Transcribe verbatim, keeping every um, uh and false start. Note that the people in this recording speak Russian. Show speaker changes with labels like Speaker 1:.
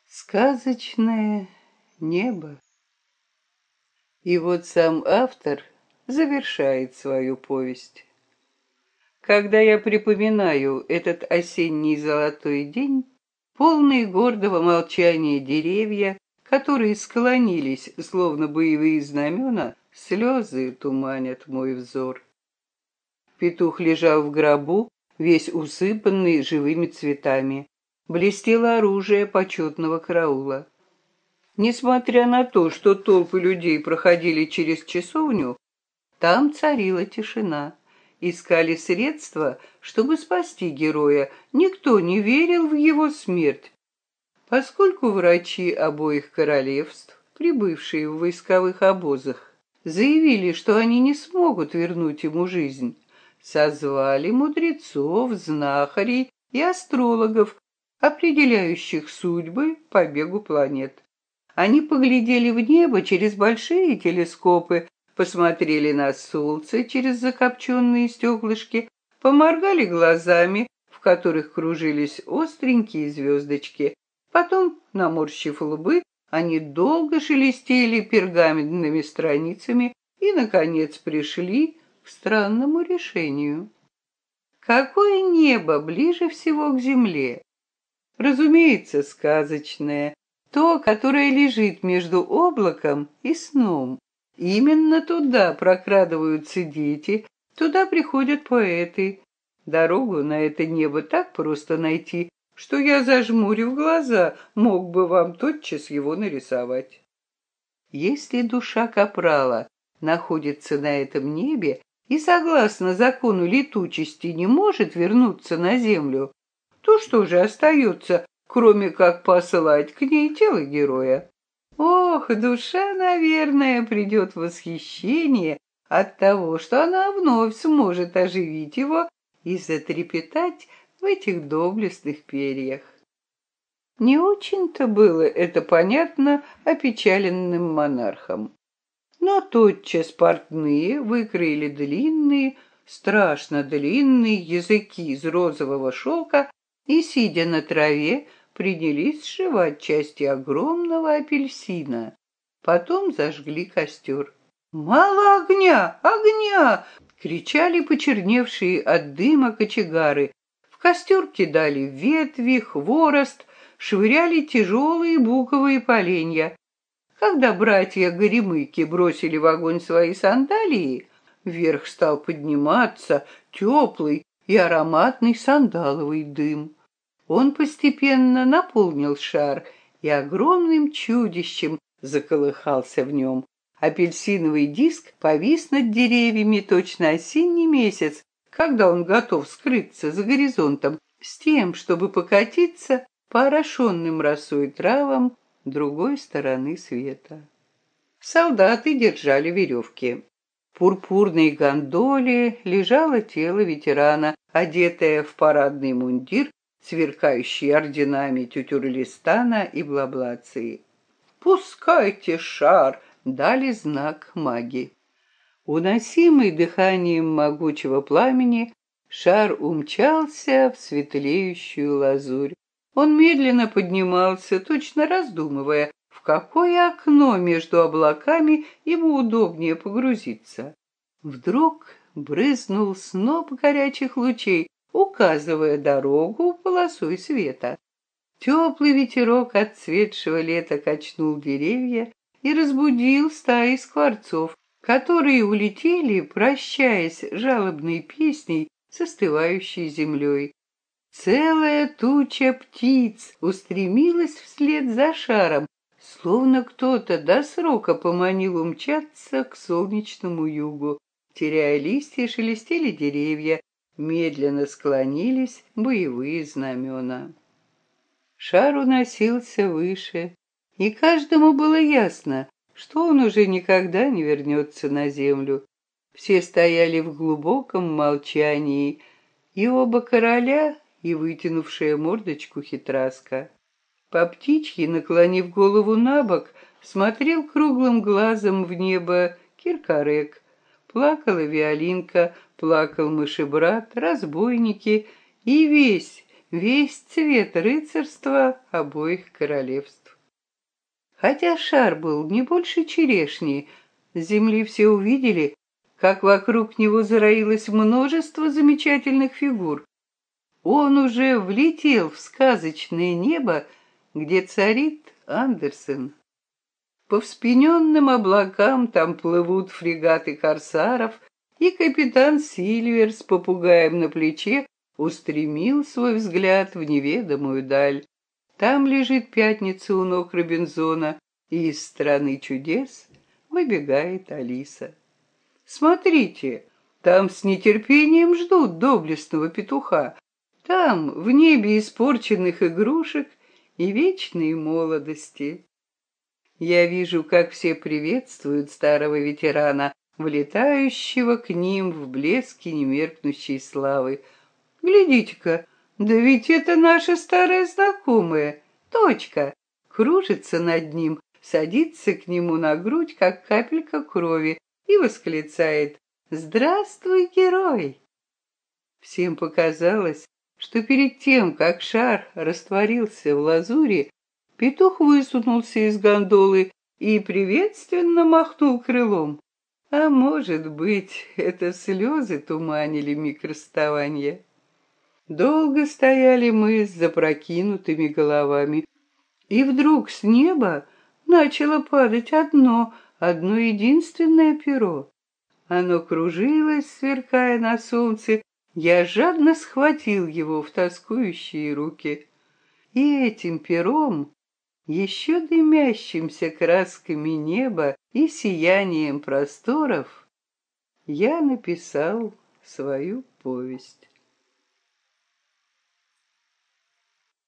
Speaker 1: Сказочное небо. И вот сам автор завершает свою повесть. Когда я припоминаю этот осенний золотой день, полные гордого молчания деревья, которые склонились, словно боевые знамена, слезы туманят мой взор. Петух лежал в гробу, весь усыпанный живыми цветами. Блестело оружие почетного караула. Несмотря на то, что толпы людей проходили через часовню, там царила тишина. Искали средства, чтобы спасти героя. Никто не верил в его смерть. Поскольку врачи обоих королевств, прибывшие в войсковых обозах, заявили, что они не смогут вернуть ему жизнь, созвали мудрецов, знахарей и астрологов, определяющих судьбы по бегу планет. Они поглядели в небо через большие телескопы, посмотрели на солнце через закопченные стеклышки, поморгали глазами, в которых кружились остренькие звездочки. Потом, наморщив лбы, они долго шелестели пергаментными страницами и, наконец, пришли к странному решению. Какое небо ближе всего к земле? Разумеется, сказочное. То, которое лежит между облаком и сном. Именно туда прокрадываются дети, туда приходят поэты. Дорогу на это небо так просто найти, что я, зажмурив глаза, мог бы вам тотчас его нарисовать. Если душа капрала находится на этом небе и, согласно закону летучести, не может вернуться на землю, то что же остается, кроме как послать к ней тело героя? Ох, душа, наверное, придет в восхищение от того, что она вновь сможет оживить его и затрепетать в этих доблестных перьях. Не очень-то было это понятно опечаленным монархам. Но тотчас портные выкроили длинные, страшно длинные языки из розового шелка и, сидя на траве, принялись сшивать части огромного апельсина. Потом зажгли костер. «Мало огня! Огня!» — кричали почерневшие от дыма кочегары. В костер кидали ветви, хворост, швыряли тяжелые буковые поленья. Когда братья Горемыки бросили в огонь свои сандалии, вверх стал подниматься теплый и ароматный сандаловый дым. Он постепенно наполнил шар и огромным чудищем заколыхался в нем. Апельсиновый диск повис над деревьями точно осенний месяц, когда он готов скрыться за горизонтом, с тем, чтобы покатиться по орошенным росой травам другой стороны света. Солдаты держали веревки. В пурпурной гондоле лежало тело ветерана, одетое в парадный мундир, сверкающий орденами Тютюрлистана и Блаблации. «Пускайте шар!» — дали знак маги. Уносимый дыханием могучего пламени, шар умчался в светлеющую лазурь. Он медленно поднимался, точно раздумывая, в какое окно между облаками ему удобнее погрузиться. Вдруг брызнул сноп горячих лучей, указывая дорогу полосой света. Теплый ветерок отцветшего лета качнул деревья и разбудил стаи скворцов, которые улетели, прощаясь жалобной песней с остывающей землей. Целая туча птиц устремилась вслед за шаром, словно кто-то до срока поманил умчаться к солнечному югу. Теряя листья, шелестели деревья, медленно склонились боевые знамена. Шар уносился выше, и каждому было ясно, что он уже никогда не вернется на землю. Все стояли в глубоком молчании, и оба короля, и вытянувшая мордочку хитраска. По птичьи, наклонив голову набок, смотрел круглым глазом в небо Киркорек. Плакала Виолинка, плакал мышебрат, разбойники, и весь, весь цвет рыцарства обоих королевств. Хотя шар был не больше черешни, с земли все увидели, как вокруг него зароилось множество замечательных фигур. Он уже влетел в сказочное небо, где царит Андерсен. По вспененным облакам там плывут фрегаты корсаров, и капитан Сильвер с попугаем на плече устремил свой взгляд в неведомую даль. Там лежит пятница у ног Робинзона, и из страны чудес выбегает Алиса. Смотрите, там с нетерпением ждут доблестного петуха. Там, в небе испорченных игрушек и вечной молодости. Я вижу, как все приветствуют старого ветерана, влетающего к ним в блеске немеркнущей славы. Глядите-ка, да ведь это наша старая знакомая, Точка, кружится над ним, садится к нему на грудь, как капелька крови, и восклицает: «Здравствуй, герой!» Всем показалось, что перед тем, как шар растворился в лазури, петух высунулся из гондолы и приветственно махнул крылом. А может быть, это слезы туманили миг расставания. Долго стояли мы с запрокинутыми головами, и вдруг с неба начало падать одно, одно единственное перо. Оно кружилось, сверкая на солнце. Я жадно схватил его в тоскующие руки. И этим пером, еще дымящимся красками неба и сиянием просторов, я написал свою повесть.